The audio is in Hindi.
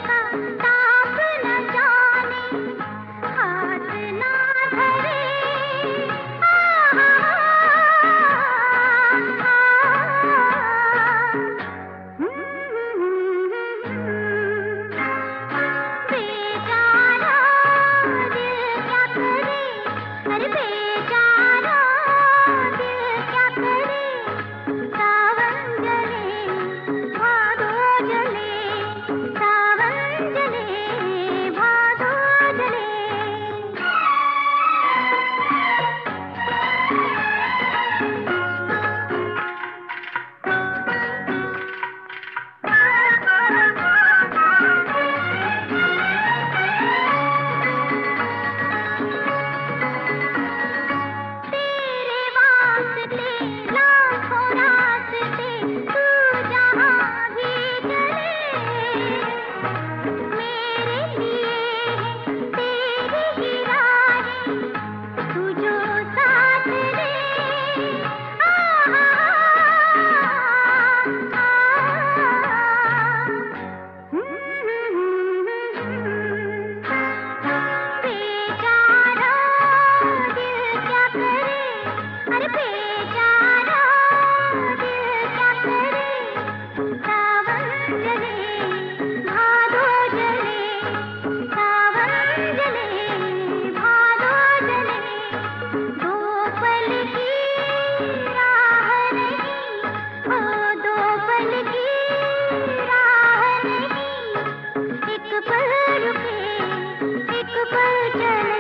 का ताप न जाने, हाथ ना धरे। बेचारा दिल क्या करे, अरे बेचारा दिल क्या करे। सावन जले भादो जले, सावन जले भादो जले। तेरे वास्ते लाखों रास्ते, तू जहाँ भी चले। मेरे लिए है तेरी ही राहें, तू जो साथ दे। बेचारा दिल क्या करे, अरे बेचारा दिल क्या करे। सावन जले भादो जले, सावन जले भादो जले। दो पल की राह नहीं, ओ दो पल की राह नहीं। एक पल रुके, एक पल चले।